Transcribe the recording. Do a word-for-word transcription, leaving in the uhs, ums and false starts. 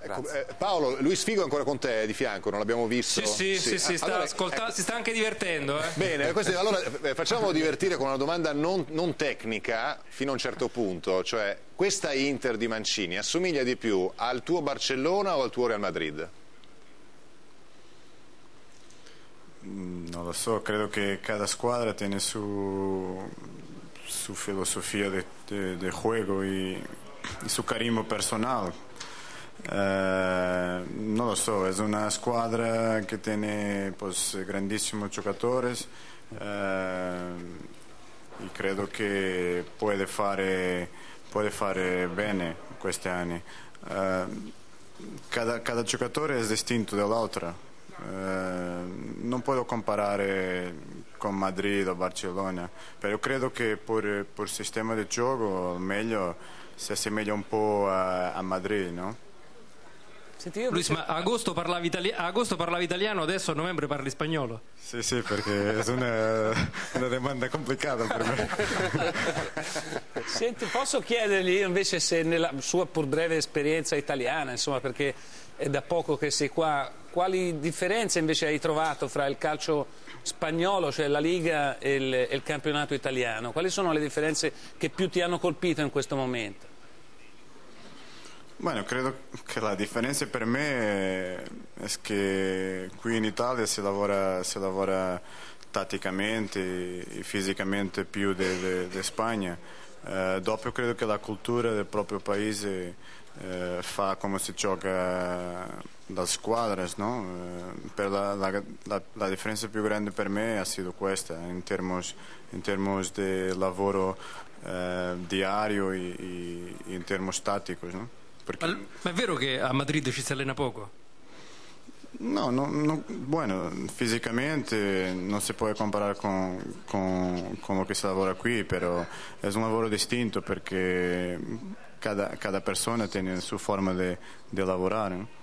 Eh, Paolo, Luis Figo è ancora con te di fianco, non l'abbiamo visto? Sì, sì, sì, sì, sì sta, allora, ascolta, eh, si sta anche divertendo. Eh. Bene, questo, allora eh, facciamo divertire con una domanda non, non tecnica fino a un certo punto, cioè questa Inter di Mancini assomiglia di più al tuo Barcellona o al tuo Real Madrid? Non lo so, credo che cada squadra tiene su, su filosofía de, de, de juego y, y su carisma personal. Eh, no lo so, es una squadra que tiene pues grandísimos jugadores eh, y credo che puede fare, puede fare bene questi anni. Eh, cada, cada giocatore è distinto dall'altro. Eh, non puedo comparare con Madrid o Barcellona, però credo che per, per sistema di gioco meglio si assomiglia un po' a, a Madrid, no? Senti, io Luis, ma a agosto, parlavi itali- a agosto parlavi italiano, adesso a novembre parli spagnolo? Sì, sì, perché è una, una domanda complicata per me. Senti, posso chiedergli invece se nella sua pur breve esperienza italiana, insomma, perché è da poco che sei qua, quali differenze invece hai trovato fra il calcio spagnolo, cioè la Liga, e il, e il campionato italiano? Quali sono le differenze che più ti hanno colpito in questo momento? Bueno, credo che la differenza per me è che qui in Italia si lavora, si lavora tatticamente e fisicamente più di Spagna. Eh, dopo credo che la cultura del proprio paese eh, fa come si gioca da squadre, no? Eh, per la, la, la, la differenza più grande per me ha sido questa, in termos, in termos di lavoro eh, diario e, e in termos tatticos, no? Perché... Ma, ma è vero che a Madrid ci si allena poco? No, no, no, bueno, fisicamente non si può comparare con, con, con lo che si lavora qui, però è un lavoro distinto perché cada, cada persona tiene la sua forma di lavorare.